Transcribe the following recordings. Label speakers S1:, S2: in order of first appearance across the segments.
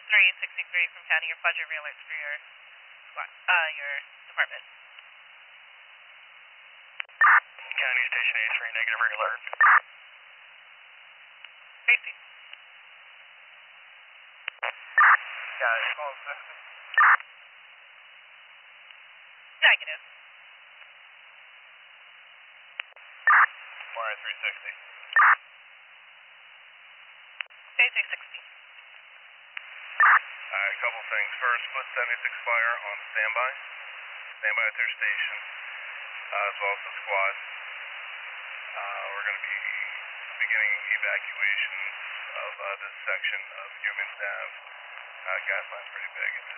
S1: 3863 from County, your budget re-alerts for your department.
S2: County Station 83, negative re-alert.
S1: Tracy.
S2: County Small 60.
S1: Negative.
S2: Wire 360.
S1: K360.
S2: Alright, a couple things. First, put 76 Fire on standby. Standby at their station, as well as the squad. We're going to be beginning evacuations of this section of Humans Ave. Gas line's pretty big. It's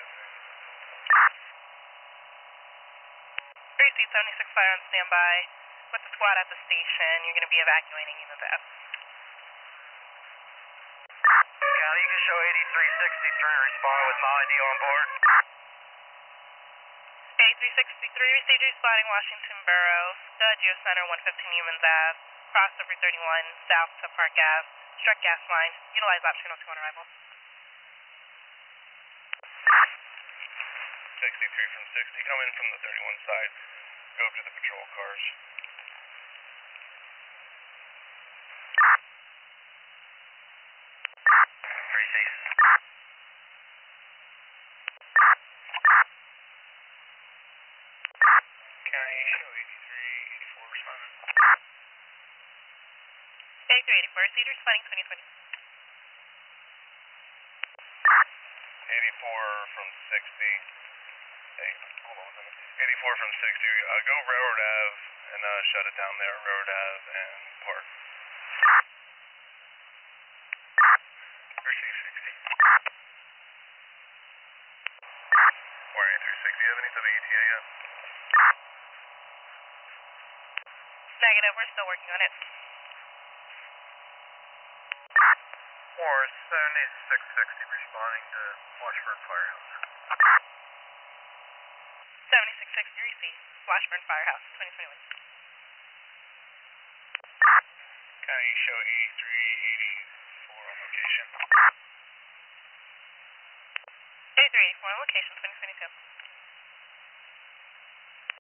S1: 3C 76 Fire on standby. With the squad at the station, you're going to be evacuating Humans Ave.
S2: County, you can show 8363, respond with Molly D on board.
S1: 8363, received your spotting Washington Borough, Stud Geocenter 115 Humans Ave, crossover 31, south to Park Ave, struck gas line, utilize optional 2 on arrival.
S2: 63 from 60, come in from the 31 side, go up to the patrol cars. County, show 8384 responding.
S1: 8384, received your spotting 2020.
S2: 84 from 60. Hey, hold on a second. 84 from 60. Go Railroad Ave and shut it down there. Railroad Ave and Park. Receive 60. Wire 360. Do you have any WETA yet?
S1: Negative, we're still working on it.
S2: Or 7660 responding to Washburn Firehouse.
S1: 7660, received. Washburn Firehouse, 2021.
S2: County, show 8384 on location.
S1: 8384 on location, 2022.